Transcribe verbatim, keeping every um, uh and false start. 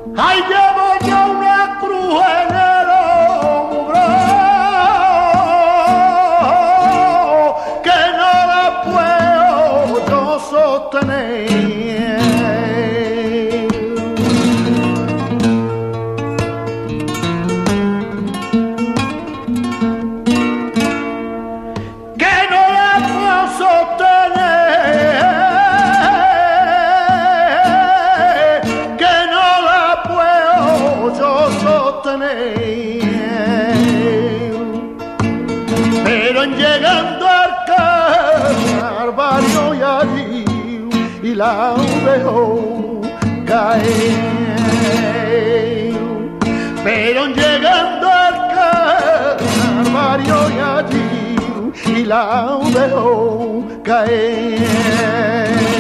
Ahí llevo yo una cruz en el hombro que no la puedo yo sostener. Que no la puedo sostener. Que no la puedo yo sostener. Pero en llegando al Calvario y allí y la veo caer. Pero en llegando al Calvario y allí y la veo caer.